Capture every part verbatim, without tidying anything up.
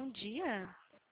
dia.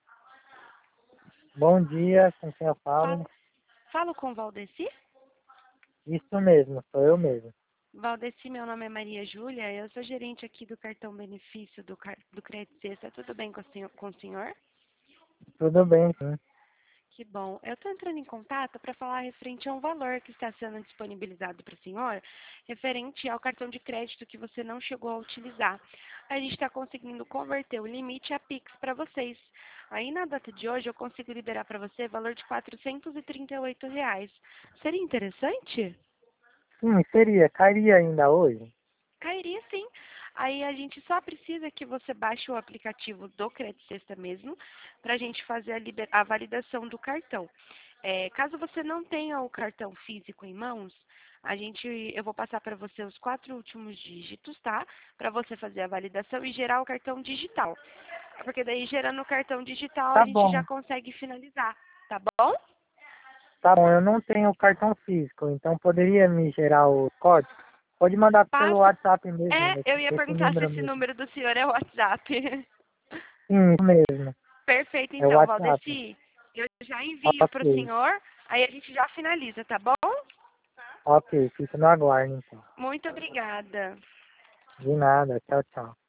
Bom dia, com quem eu Falo, falo? falo com Valdeci? Isso mesmo, sou eu mesmo. Valdeci, meu nome é Maria Júlia, eu sou gerente aqui do cartão benefício do, car... do Crédito Sexta. Tudo bem com o senhor? Com o senhor? Tudo bem, sim. Que bom. Eu estou entrando em contato para falar referente a um valor que está sendo disponibilizado para o senhor, referente ao cartão de crédito que você não chegou a utilizar. A gente está conseguindo converter o limite a Pix para vocês. Aí na data de hoje eu consigo liberar para você valor de quatrocentos e trinta e oito reais. Seria interessante? Sim, seria, cairia ainda hoje? Cairia sim. Aí a gente só precisa que você baixe o aplicativo do Crédito Sexta mesmo, para a gente fazer a, liber- a validação do cartão. É, caso você não tenha o cartão físico em mãos, a gente, eu vou passar para você os quatro últimos dígitos, tá? Para você fazer a validação e gerar o cartão digital. Porque daí, gerando o cartão digital, a Tá gente já bom, consegue finalizar, tá bom? tá bom, eu não tenho cartão físico, então poderia me gerar o código? Pode mandar pelo Passo. WhatsApp mesmo, É, nesse, eu ia esse perguntar se número esse mesmo. número do senhor é o WhatsApp. Sim, isso mesmo, Perfeito, é o então, WhatsApp. Valdeci. Eu já envio para o Ok, senhor, aí a gente já finaliza, tá bom? ok, fico no aguardo então. Muito obrigada. De nada, tchau, tchau.